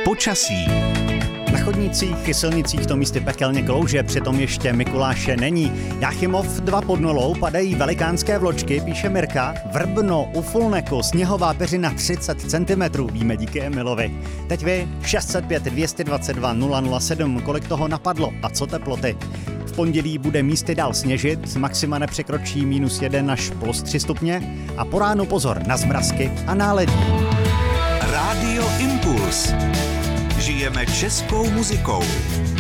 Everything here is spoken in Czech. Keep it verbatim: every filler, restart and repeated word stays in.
Počasí. Na chodnících i silnicích to místy pekelně klouže, přitom ještě Mikuláše není. Jáchymov dva pod nulou, padají velikánské vločky, píše Mirka. Vrbno u Fulneku, sněhová peřina třicet centimetrů, víme díky Emilovi. Teď vy, šest set pět dvě dvacet dva nula nula sedm, kolik toho napadlo a co teploty? V pondělí bude místy dál sněžit, maxima nepřekročí minus jeden až plus tři stupně a po ránu pozor na zmrazky a náledí. Rádio Impuls. Žijeme českou muzikou.